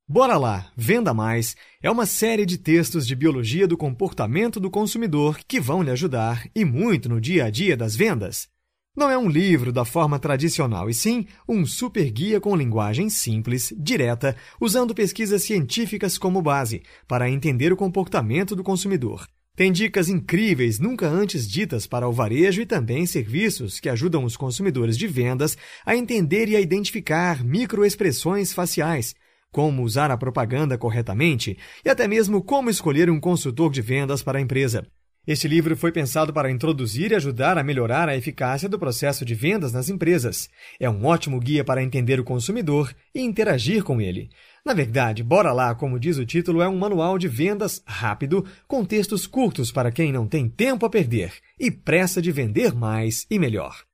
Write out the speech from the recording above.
Bora lá, Venda Mais é uma série de textos de biologia do comportamento do consumidor que vão lhe ajudar e muito no dia a dia das vendas. Não é um livro da forma tradicional, e sim um super guia com linguagem simples, direta, usando pesquisas científicas como base para entender o comportamento do consumidor. Tem dicas incríveis nunca antes ditas para o varejo e também serviços que ajudam os consumidores de vendas a entender e a identificar microexpressões faciais, como usar a propaganda corretamente e até mesmo como escolher um consultor de vendas para a empresa. Este livro foi pensado para introduzir e ajudar a melhorar a eficácia do processo de vendas nas empresas. É um ótimo guia para entender o consumidor e interagir com ele. Na verdade, Bora Lá, como diz o título, é um manual de vendas rápido, com textos curtos para quem não tem tempo a perder e pressa de vender mais e melhor.